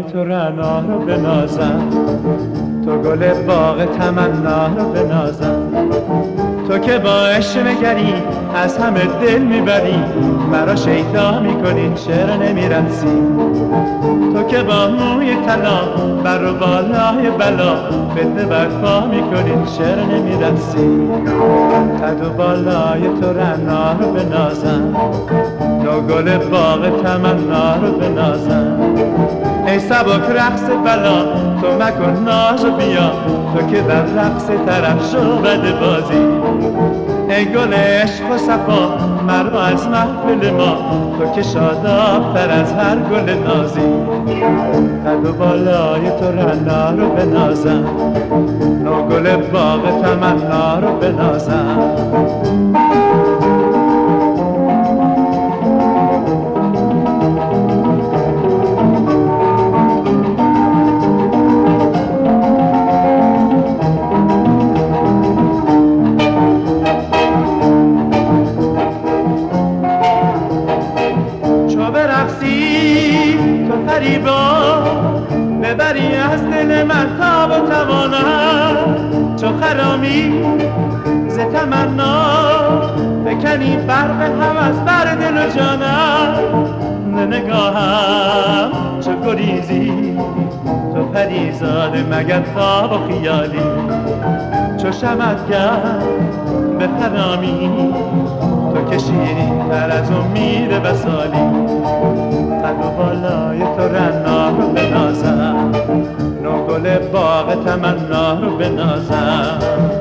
تو رعنا رو بنازم، تو گل باغ تمنا رو بنازم. تو که با عشق نگری از همه دل میبری، مرا شیدا میکنی چرا نمیرسی. تو که با موی طلا بر و بالای بلا فتنه برپا میکنی چرا نمیرسی. قد و بالای تو رعنا رو بنازم، نو گل باغ تمنا رو بنازم. ای سبک رقص بلا تو مکن ناز و بیا، تو که در رقص طرف شو بد بازی. ای گل عشق و صفا مرا از محفل ما، تو که شاداب‌تر از هر گل نازی. قد و بالای تو رعنا رو بنازم، نو گل باغ تمنا رو بنازم. فریبا ببری از دل من تاب و توانم، چو خرامی ز تمنا بکنی برق هوس بر دل و جانم. نگاهم چو گریزی تو پریزاده مگر خواب و خیالی، چو شمع‌گر به خرامی تو که شیرین‌تر از امید وصالی. قد و بالای تو رعنا رو بنازم، نو گل باغ تمنا رو بنازم.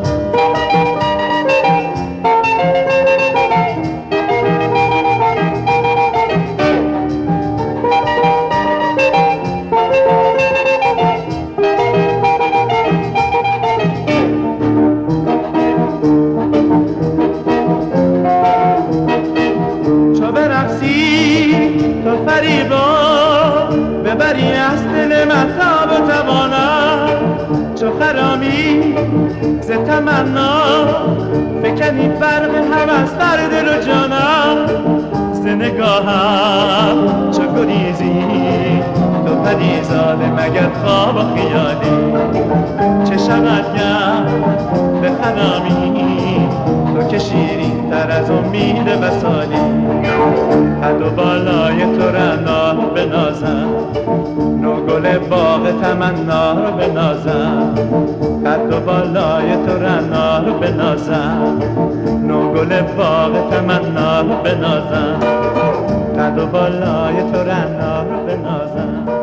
چو برقصی تو فریبا ببری از دل من تاب و توانم، چو خرامی ز تمنا فکنی برق هوس بر دل و جانم. ز نگاهم چو گریزی تو پریزاده مگر خواب و خیالی، چه شمع‌گر به خرامی تو که شیرین‌تر از امید وصالی. قد و بالای تو رعنا رو بنازم، نو گل باغ تمنا رو بنازم. قد و بالای تو رعنا رو بنازم، نو گل باغ تمنا رو بنازم. قد و بالای تو رعنا رو بنازم.